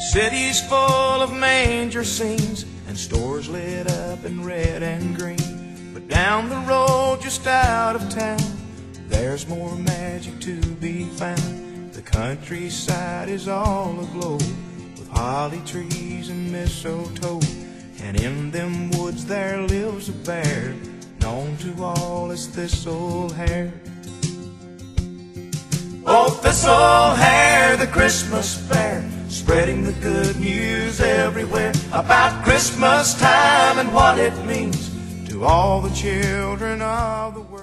Cities full of manger scenes and stores lit up in red and green. But down the road just out of town, there's more magic to be found. The countryside is all aglow with holly trees and mistletoe. And in them woods there lives a bear known to all as Thistlehair. Oh, Thistlehair, the Christmas bear, spreading the good news everywhere about Christmas time and what it means to all the children of the world.